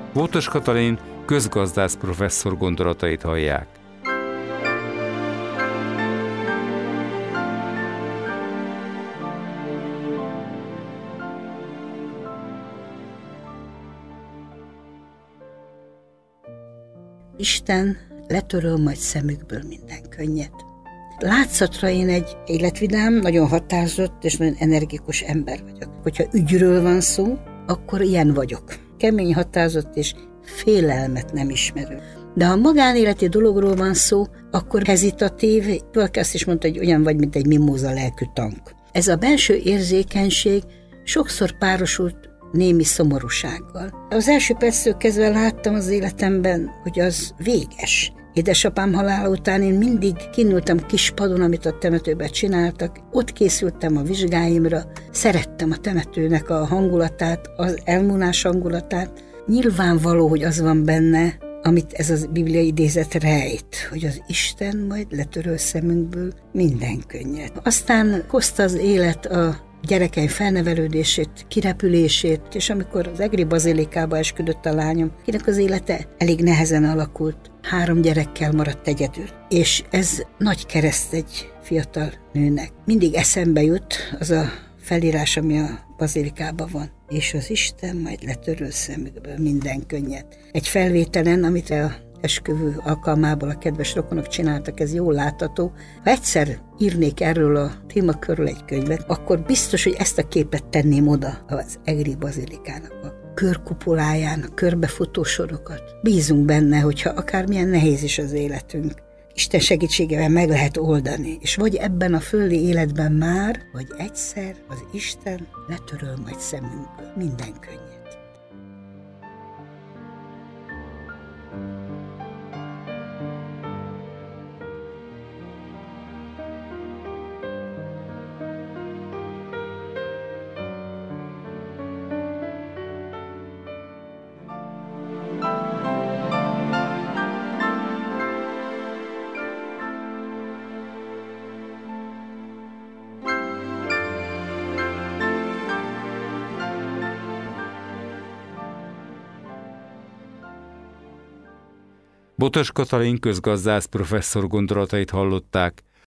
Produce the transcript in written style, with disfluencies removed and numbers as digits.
Bótos Katalin közgazdász professzor gondolatait hallják. Isten letöröl majd szemükből minden könnyet. Látszatra én egy életvidám, nagyon határozott és nagyon energikus ember vagyok. Hogyha ügyről van szó, akkor ilyen vagyok. Kemény, határozott és félelmet nem ismerő. De ha magánéleti dologról van szó, akkor hezitatív, valaki azt is mondta, hogy olyan vagy, mint egy mimóza lelkű tank. Ez a belső érzékenység sokszor párosult némi szomorúsággal. Az első perctől kezdve láttam az életemben, hogy az véges. Édesapám halála után én mindig kinültem kispadon, amit a temetőben csináltak. Ott készültem a vizsgáimra, szerettem a temetőnek a hangulatát, az elmúlás hangulatát. Nyilvánvaló, hogy az van benne, amit ez a bibliai idézet rejt, hogy az Isten majd letöröl szemünkből minden könnyet. Aztán hozta az élet a gyerekeim felnevelődését, kirepülését, és amikor az egri bazilikába esküdött a lányom, kinek az élete elég nehezen alakult, 3 gyerekkel maradt egyedül. És ez nagy kereszt egy fiatal nőnek. Mindig eszembe jut az a felírás, ami a bazilikában van. És az Isten majd letöröl szemükből minden könnyet. Egy felvételen, amit a esküvő alkalmából a kedves rokonok csináltak, ez jól látható. Ha egyszer írnék erről a témakörről egy könyvet, akkor biztos, hogy ezt a képet tenném oda az egri bazilikának a körkupoláján, a körbefutó sorokat. Bízunk benne, hogyha akármilyen nehéz is az életünk, Isten segítségével meg lehet oldani, és vagy ebben a földi életben már, vagy egyszer az Isten letöröl majd szemünkből minden könnyet. Bótos Katalin közgazdász professzor gondolatait hallották,